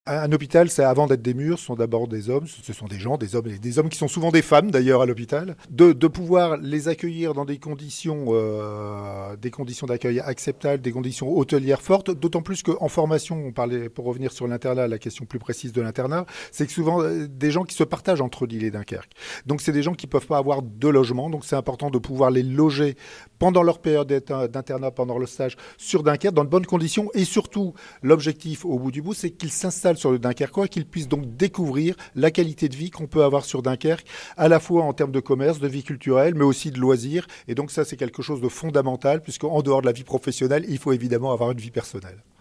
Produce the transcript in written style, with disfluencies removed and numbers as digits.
Un hôpital, c'est avant d'être des murs, ce sont d'abord des hommes, ce sont des hommes qui sont souvent des femmes d'ailleurs à l'hôpital. De pouvoir les accueillir dans des conditions d'accueil acceptables, des conditions hôtelières fortes, d'autant plus qu'en formation, on parlait, pour revenir sur l'internat, la question plus précise de l'internat, c'est que souvent des gens qui se partagent entre Lille et Dunkerque. Donc c'est des gens qui ne peuvent pas avoir de logement, donc c'est important de pouvoir les loger pendant leur période d'internat, pendant le stage sur Dunkerque, dans de bonnes conditions et surtout l'objectif au bout du bout, c'est qu'ils s'installent sur le Dunkerquois et qu'ils puissent donc découvrir la qualité de vie qu'on peut avoir sur Dunkerque, à la fois en termes de commerce, de vie culturelle, mais aussi de loisirs. Et donc ça, c'est quelque chose de fondamental, puisqu'en dehors de la vie professionnelle, il faut évidemment avoir une vie personnelle.